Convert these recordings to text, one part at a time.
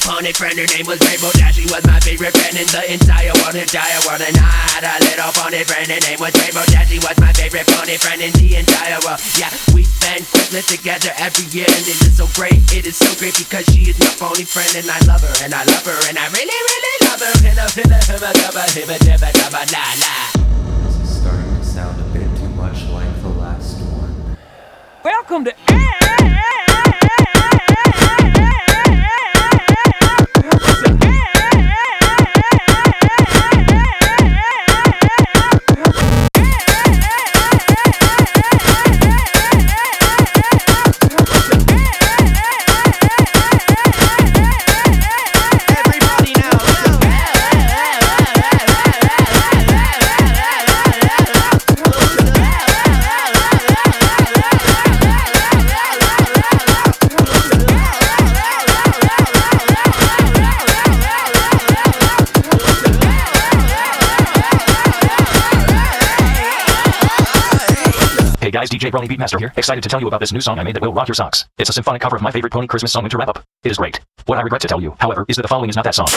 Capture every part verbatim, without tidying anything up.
pony friend, her name was Rainbow Dash. She was my favorite friend in the entire world, entire world. And I had a little pony friend, her name was Rainbow Dash. She was my favorite pony friend in the entire world. Yeah, we spend Christmas together every year, and it is so great, it is so great because she is my pony friend, and I love her, and I love her, and I really, really love her. And I'm hibba hibba hibba hibba hibba hibba la la. This is starting to sound a bit too much like the last one. Welcome to Hey guys, D J Brony Beatmaster here, excited to tell you about this new song I made that will rock your socks. It's a symphonic cover of my favorite pony Christmas song, Winter Wrap-Up. It is great. What I regret to tell you, however, is that the following is not that song.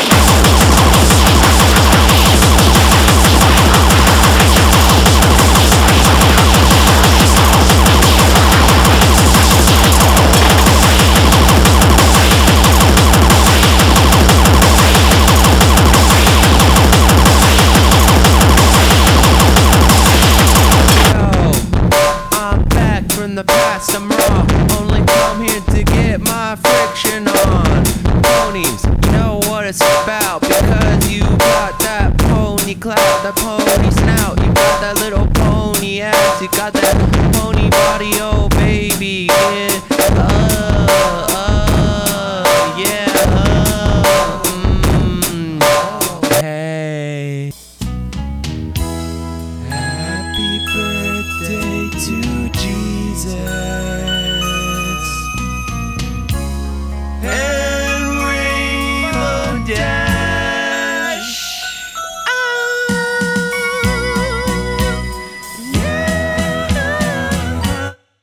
From the past, I'm raw. Only come here to get my friction on. Ponies, you know what it's about, because you got that pony clout, that pony snout. You got that little pony ass, you got that pony body, oh baby. Yeah.